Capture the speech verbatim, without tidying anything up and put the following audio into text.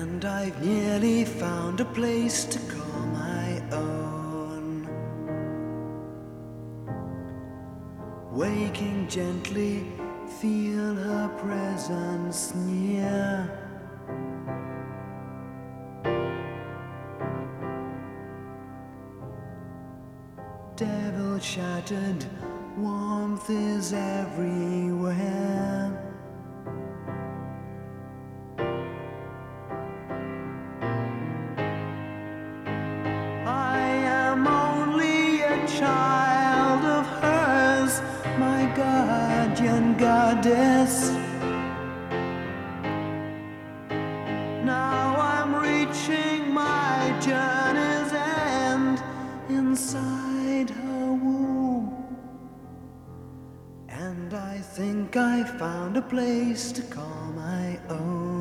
And I've nearly found a place to call my own. Waking gently, feel her presence near. Devil shattered, warmth is everywhere. I am only a child of hers, my guardian goddess. Now I'm reaching my journey's end inside her womb, and I think I found a place to call my own.